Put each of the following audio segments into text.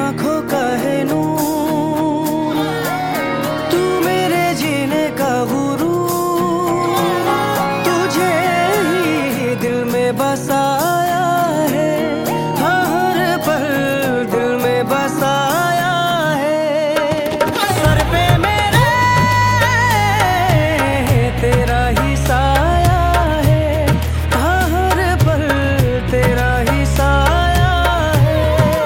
आंखों का है नूर, तू मेरे जीने का गुरूर, तुझे ही दिल में बसाया है, हर पल दिल में बसाया है। सर पे मेरे तेरा ही साया है, हर पल तेरा ही साया है।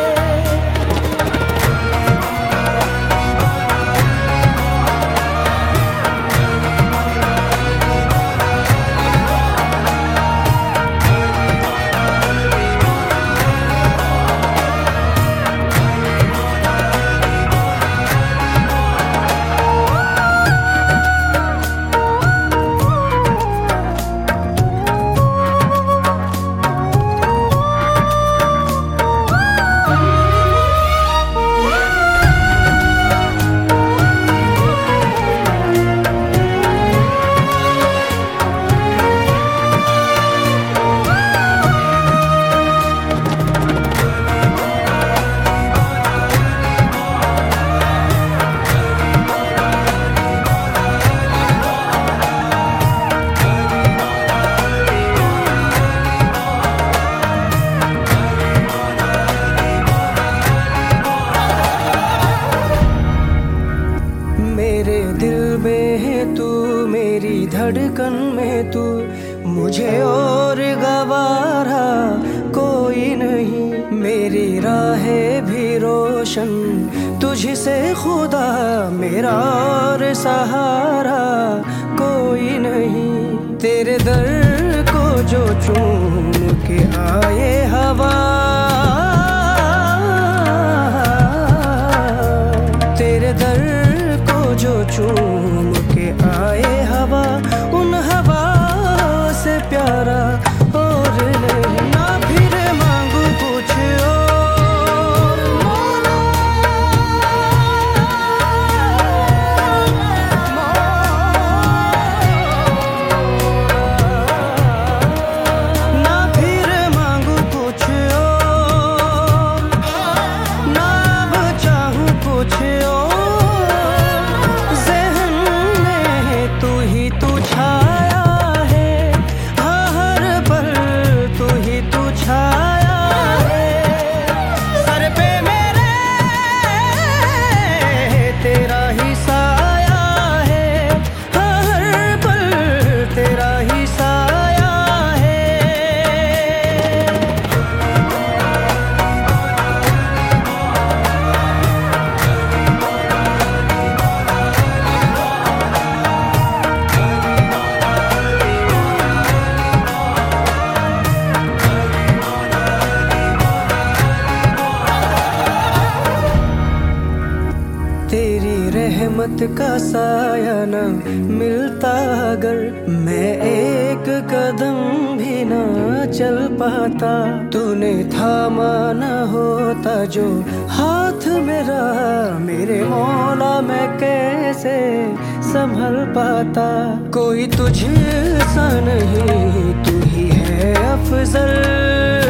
मेरे दिल में है तू, मेरी धड़कन में तू, मुझे और गवारा कोई नहीं। मेरी राहें भी रोशन तुझसे खुदा, मेरा और सहारा कोई नहीं। तेरे दर को जो चूम के आए हवा, तेरे दर जो चूम के आए हवा, उन हवा से प्यारा और नहीं। ना फिर मांगू कुछ और, ना फिर मांगू कुछ और, ना अब चाहूं कुछ और। तू छाया है, हर पल तू ही तू छाया है। सर पे मेरे तेरा ही साया है, हर पल तेरा ही साया है। तेरी रहमत का साया न मिलता अगर, मैं एक कदम भी ना चल पाता। तूने थामा न होता जो हाथ मेरा, मेरे मौला मैं कैसे संभल पाता। कोई तुझ सा नहीं, तू ही है अफजल।